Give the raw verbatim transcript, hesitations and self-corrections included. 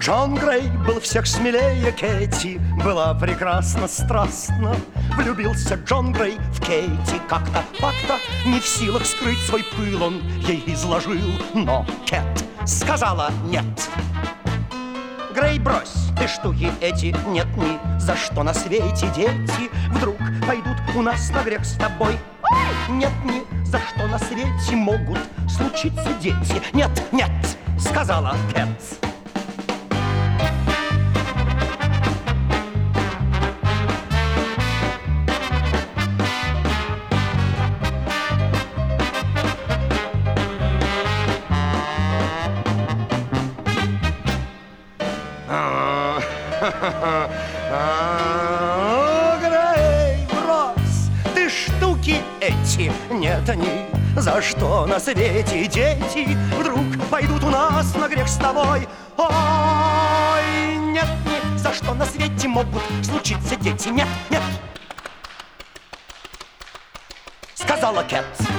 Джон Грей был всех смелее Кэти, была прекрасно, страстно. Влюбился Джон Грей в Кэти как-то, как-то, не в силах скрыть свой пыл, он ей изложил. Но Кэт сказала нет. Грей, брось ты штуки эти, нет ни за что на свете. Дети вдруг пойдут у нас на грех с тобой. Нет ни за что на свете могут случиться дети. Нет, нет, сказала Кэт. Грей, брось ты штуки эти, нет ни за что на свете. Дети вдруг пойдут у нас на грех с тобой. Ой, нет ни за что на свете могут случиться дети. Нет, нет, сказала Кэт.